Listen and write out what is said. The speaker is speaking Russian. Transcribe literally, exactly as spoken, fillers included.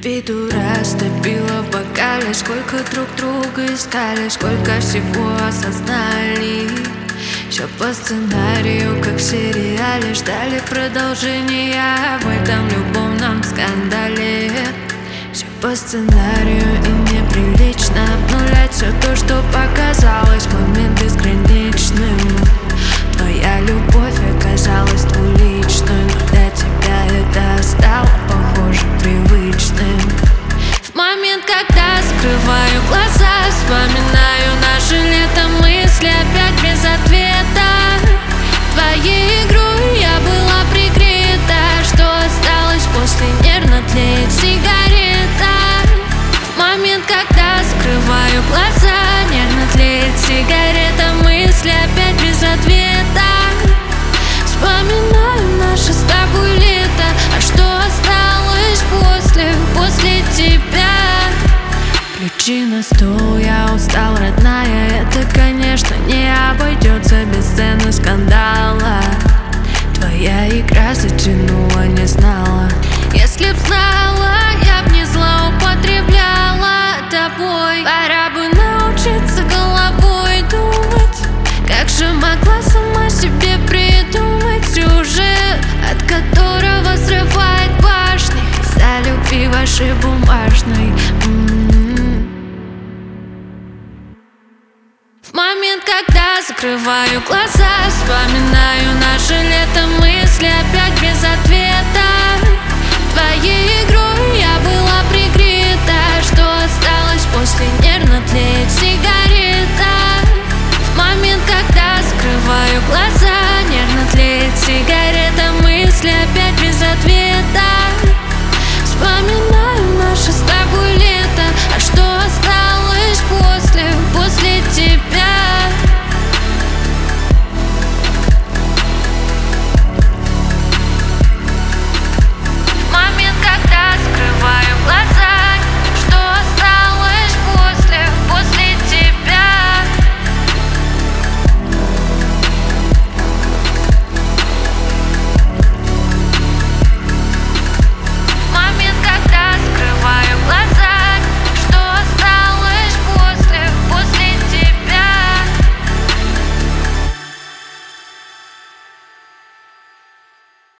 Биту растопила в бокале. Сколько друг друга искали, сколько всего осознали. Все по сценарию, как в сериале. Ждали продолжения в этом любовном скандале. Все по сценарию и неприлично обнулять все то, что показалось в момент безграничным. Твоя любовь оказалась двуличной, но для тебя это стало похоже привычным. В момент, когда закрываю глаза, вспоминаю наше лето, мысли опять без ответа. Твоей игрой я была прикрыта, что осталось после, нервно тлеет сигарета. В момент, когда закрываю глаза, нервно тлеет сигарета, мысли опять без ответа. Вспоминаю наше с тобой лето, а что осталось после, после тебя? Ключи на стол, я устал, родная. Это, конечно, не обойдется без сцены скандала. Твоя игра затянула, не знала. Если б знала, я б не злоупотребляла тобой. Пора бы научиться головой думать. Как же могла сама себе придумать сюжет, от которого срывает башни из-за любви вашей бумажной. М-м-м. В момент, когда закрываю глаза, вспоминаю наше лето, мысли опять без ответа. Твоей игрой